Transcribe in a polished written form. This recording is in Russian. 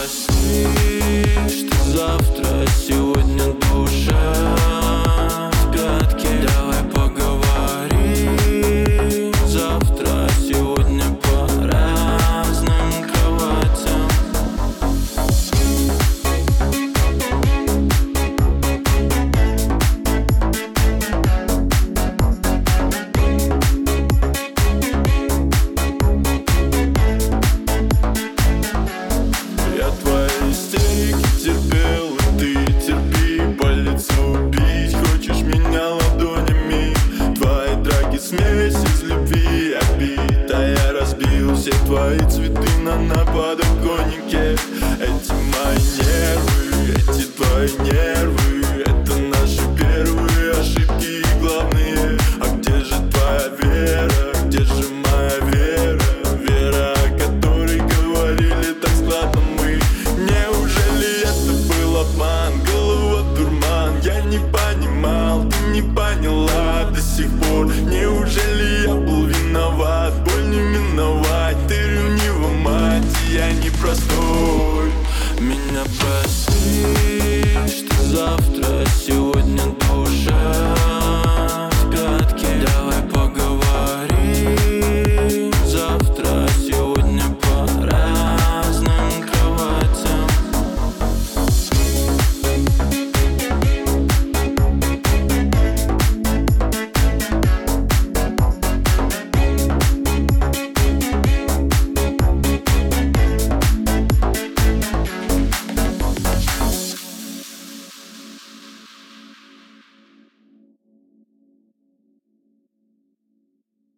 спроси, что завтра, сегодня душа в пятке. Давай поговорим завтра, сегодня по разным кроватям. Я твои истерики терпел, и ты терпи. По лицу бить хочешь меня ладонями. Твои драки смесь из любви обид, а я разбил все твои цветы на подоконнике. Эти мои нервы, эти твои нервы.